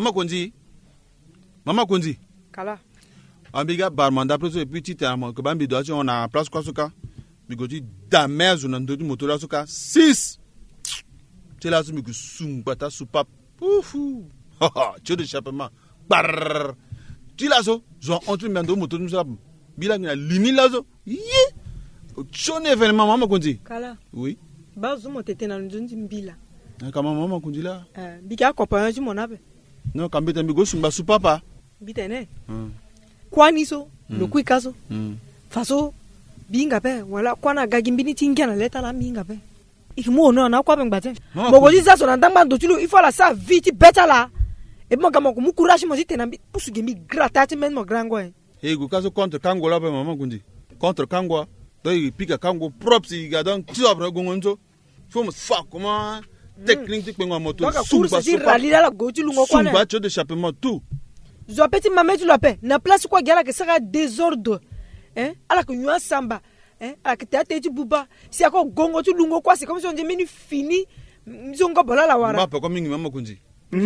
Maman Kondi. Kala. Ambiga barmanda preso petit terme que bambi doit on a place quoi soka. Bigoti da mère on ando moto la soka 6. Tu la sumi que sum bata soupa. Oufou. Ha ha, tu de chapement. Bar. Tu la so, zo entre mendo moto nous ça. Bila na limi la so. Yi. Chone événement Maman Kondi. Kala. Oui. Bazo motete na nzonzi mbila. Kama Maman Kondi là. Bika compagnon du mon abe. Non, kambeta mbigo sumba supapa. Bitene. Kwani so, no kwikazo. Faso binga pe wala kwana gagimbini tingia na leta la minga pe. Ikimo no na kwa bengbate. Mogoji za so na ndamba ndotulu il faut la sa vite beta la. E mo gamo mu courage mo zite na pusu gemi gratati men mo grango e. E go kaso contre Kango la pe Maman Kondi. Contre Kango. Do il pique Kango propre si gadon sobre gongonzo. Faut me fa comment technique pe moto. Sumba ralila la goji lungo kwa. Sumba cho d'échappement tout. Zo petit maman tu l'appelles na place quoi gala que sera désordre hein ala que nyua samba hein ala que tete tu buba si ako gongo tu lungo quoi c'est comme si on dit menu fini nzongo bola la wara mapa comme Maman Kondi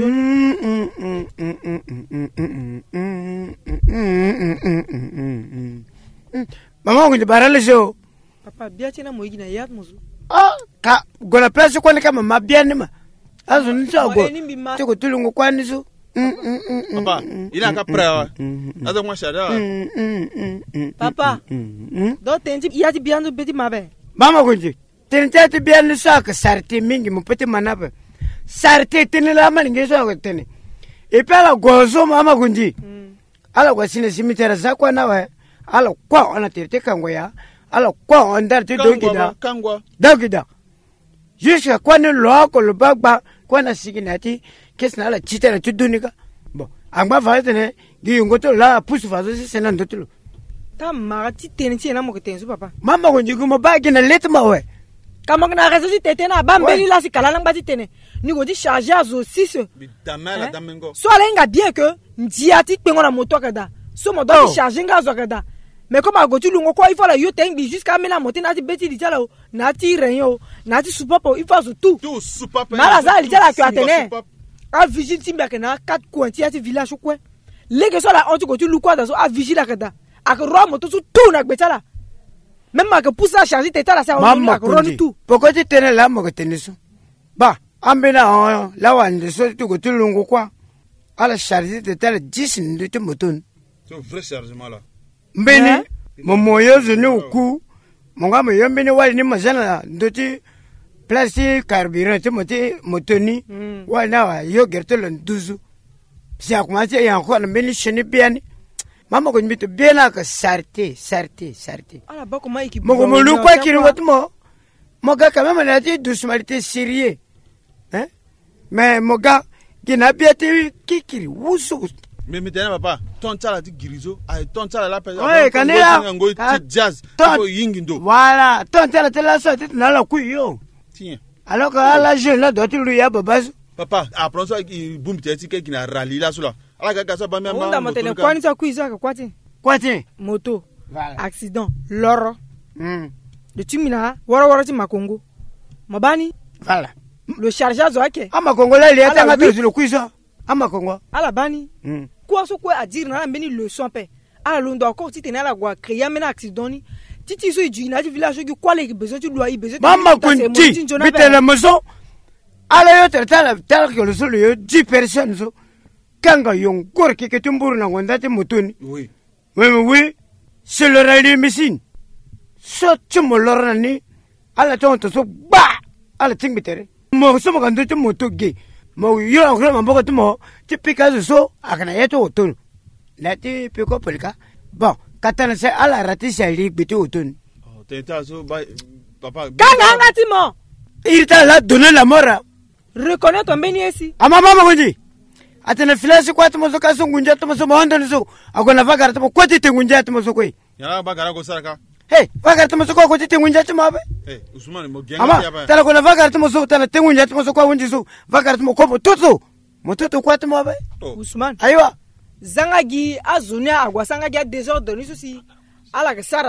Maman Kondi barale jo papa biati na moigi na yat mozu ka gola place quoi ne kama mabiane ma azo nitsa go tiko tulungo kwa nizo Papa, il a qu'à prêt. Attends moi chada. Papa. Do tenti il y a di bien de petit mabe. Maman Kondi. Tenti bien le sac sarté mingi mon petit manabe. Sarté tene la malinge so tene. Et puis la gozo Maman Kondi. Ala kwa sine cimetière za kwa nawe. Ala kwa ona tete kango ya. Ala kwa onda te dogida. Kangwa. Dogida. Jusqu'à quoi ne loko le bagba kwa na siginati. Qu'est-ce que la chita la tudunika bon anga va tene gi ngoto la pusu fa so sena ndotulu ta marati tenenti na mo ketenzu papa Maman Kondi gumo bagi na letma we kama na rezo si tete na bambeli la si kala ngba ti tene ni go di charger azo 6 bidama la damengo so alenga bien que ndiati pengo na moto kada so mo do charger nga zo kada mais comme a gotu lungo quoi il faut la yo tengi jusqu'à mena monter na ti beti di tala na ti renyo na ti supapo il faut tout supapo mala za li tala que atene a vigile timba que na 4 coins ti ati village quoi les que so la on tu gotu lu quoi dans a vigile kada ak ro moto tout na gbetala même que pour ça charger tete la ça on ak ro tout pourquoi tu tene la mo keteniso ba ambena la wande so tu gotu lungo quoi ala charger tete la 10 de moton c'est un vrai chargement là mbeni momoyo zone uku monga mo yombeni wali ni mazana ndoti place carburant motoni wana wa yo gertelo nduzu si akumati ya ko na mbeni sheni biani Maman Kondi bito biena ka sarté ala bako maiki mogo molu kwa kiri watmo moga quand même na ti doucement sérieux hein mais moga gina biati kikiri wusu mais maintenant papa ton tala ti girizo ay ton tala la pesa ouais kanela ngo ti jazz ko yingindo voilà ton tala tela so ti na la kuyo tiens alors que la jeune là doit lui ya babas papa après ça il boum ti qui na rally là là ala ga ça ba même on monter kwani ça kuiza ka kwati moto voilà accident loro le timina wara ti makongo mabani voilà le chargeur zo ake ama kongo la lieta ngato le kuiza ama kongo ala bani quoi so quoi à dire na mbeni leçon pe ala londo encore ti tenala gwa créer mena accident ni titi so du na village qui quoi les besoin tu dois y besoin Maman Kondi bitele mozo ala yo tala que le solo yo 10 personnes so kanga yon gor ke tumburu na ngonda te motoni oui c'est le rallye machine so tumo lorna ni ala tonto so ba ala tingbitere mo so mo gando te moto ge mo yo ngro mamboko tumo ti pikazo so akana yeto oton lati piko pelka bon katana se ala rati sali bitu oton tenta so ba papa kanga ngati mo il t'a la donné la mort reconnais ton beni ici ama Maman Kondi atena filasi kwa tumo so kaso ngunja tumo so mondo so akona vagara tumo kwa ti ngunja tumo so koi yana bagara go saraka hey vagara tumo so kwa ti ngunja tumo abe Usman mo genga ya ba tala kona vagara tumo so tala ngunja tumo so kwa wunji so vagara tumo ko mototo kwa tumo abe Usman aiwa zangagi azunia agwa sangagi désordre ni so si ala ka sara so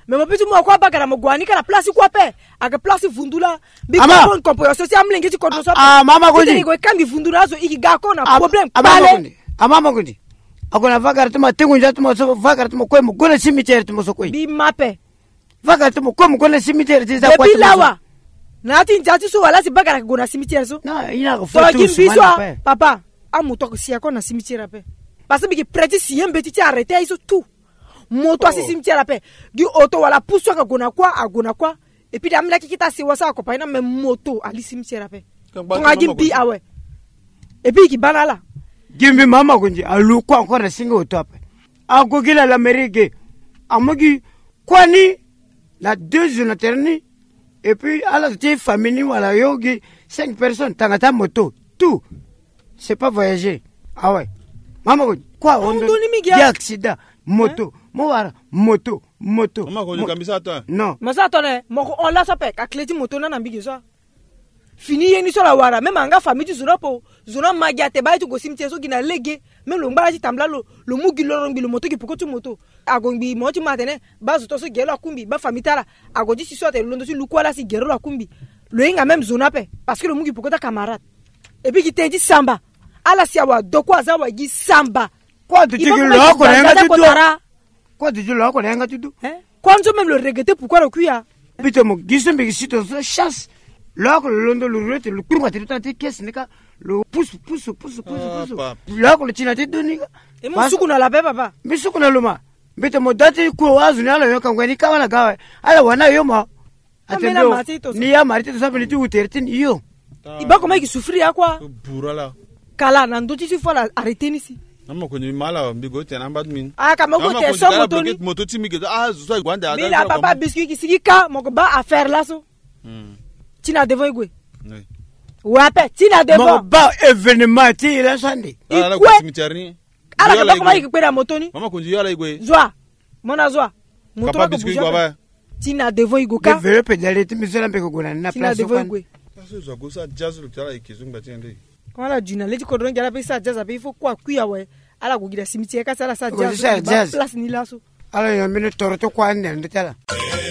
mais mo pitu mo kwa bagara mo gwani kana place kwa pe aga place vundula bi ko kompo social mlenge ti ko do so mama gondi ko kangi vundula so iki ga ko na problem pale mama gondi akona vakara tuma tengunja tuma so vakara tuma ko mo gona cimetière tuma so ko bi mape vakara tuma ko mo gona cimetière ti za kwa bilawa na ti njati so wala si bagara gona cimetière so na ina ko foto so papa amuto ko sia ko na cimetière pe parce que prêter si un petit arrêté iso tout moto asi cimetière pe du auto wala pousso ka gona kwa et puis damla ki kita si wasa ko pa na même moto ali cimetière pe nga gimbi awe et puis ki banala gimbi mama kunji alu kwa encore singa auto pe agogila la merige amogi kwani la 2 jours terni et puis ala ti famille wala yogi 5 personnes tangata moto tout c'est pas voyager ah ouais mama kunji kwa ondo accident moto Mowara moto mama ko kambisa to non masa to ne moko on la sape ka kleti moto na mbigi so fini yeni so la wara même anga famille tu zona magia te ba tu go cimetière so gina lege même lo mbala ti tambla lo mugi lo rongi lo moto ki pokotu moto agongbi mo ti matene ba zo to so gelo akumbi ba famille tara agoji si so te londo si lukwala si gero akumbi lo inga même zona pe parce que lo mugi pokota camarade et puis ki te di samba ala si awa doko azawa gi samba quoi tu dis lo ko renga tu do quoi tu dis lo ko renga tu do quand même le regretter pourquoi le cuia bito mo gisombe gisito so chasse lo ko londo lo rete lo kurma te tante kes nika lo pousse lo ko china te donika e mo suku na la pe papa mi suku na luma bito mo dati ko wazu na la yo kan ngani ka wala gawe ala wana yo mo atendo ni ya marite to sabe ni tu tertin yo iba ko mai souffrir ya quoi burala kala na ndo ti fola arrêter nisi Nama kwenye mala mbigo tena mbadu min. Kama go te so motoni. Moto ti mige zo gwanda ada. Mila papa biscuit ki sigika moko ba affaire là so. Tina devant igwe. Oui. Wape tina devant. Moko ba événement ti la sande. Ala ko cimetière ni. Ala ka ba ikipera motoni. Mama kunji yala igwe. Zwa. Mona zwa. Moto papa biscuit kwa ba. Tina devant igoka. Vere pedale ti misela mbeko gona na place. Tina devant igwe. Eso zo go sa jazz lu tala ikizunga tiende. Wala juna leti ko ronga la pesa jazz abe faut quoi kuya we ala go gida cimetière ka sala sa jazz place ni laso ala yo mine toro to kwa ndela